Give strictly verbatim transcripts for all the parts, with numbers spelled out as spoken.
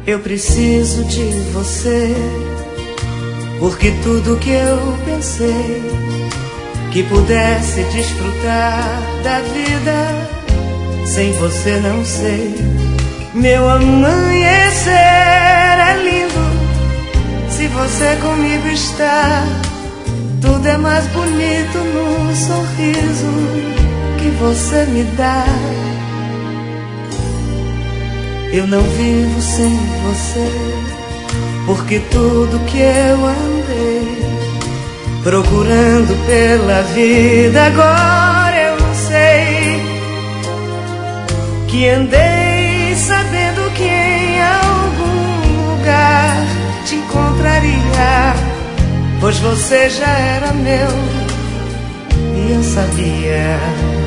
Eu preciso de você, porque tudo que eu pensei que pudesse desfrutar da vida, sem você não sei. Meu amanhecer é lindo, se você comigo está. Tudo é mais bonito no sorriso que você me dá. Eu não vivo sem você, porque tudo que eu andei procurando pela vida, agora eu sei que andei sabendo que em algum lugar te encontraria, pois você já era meu e eu sabia.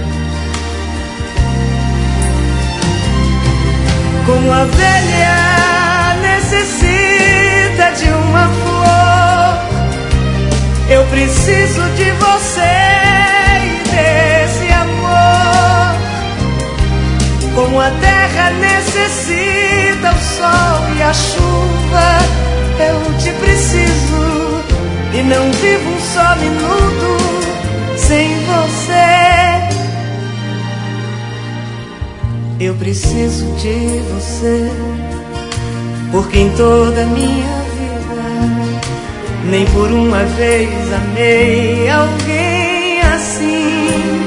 Como a abelha necessita de uma flor, eu preciso de você e desse amor. Como a terra necessita o sol e a chuva, eu te preciso e não vivo um só minuto sem você. Eu preciso de você, porque em toda a minha vida nem por uma vez amei alguém assim.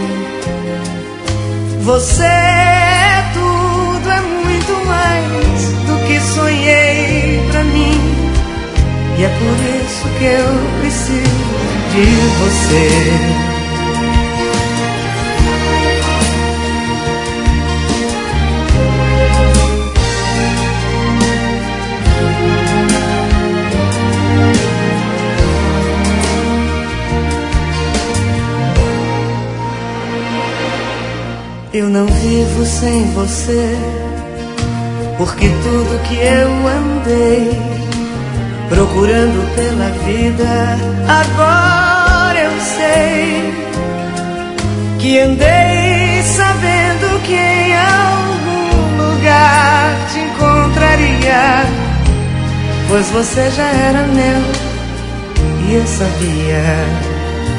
Você é tudo, é muito mais do que sonhei pra mim, e é por isso que eu preciso de você. Eu não vivo sem você, porque tudo que eu andei procurando pela vida, agora eu sei que andei sabendo que em algum lugar te encontraria, pois você já era meu e eu sabia.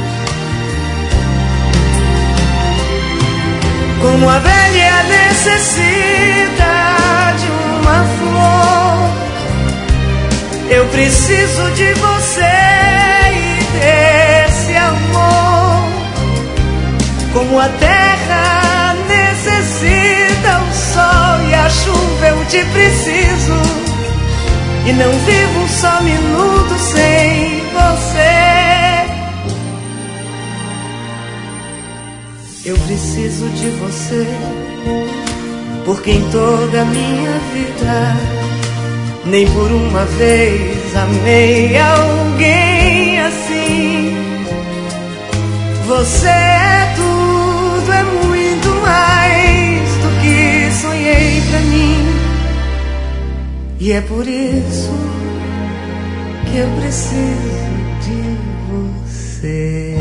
Como a abelha necessita de uma flor, eu preciso de você e desse amor. Como a terra necessita o sol e a chuva, eu te preciso e não vivo um só minuto sem você. Eu preciso de você, porque em toda a minha vida nem por uma vez amei alguém assim. Você é tudo, é muito mais do que sonhei pra mim, e é por isso que eu preciso de você.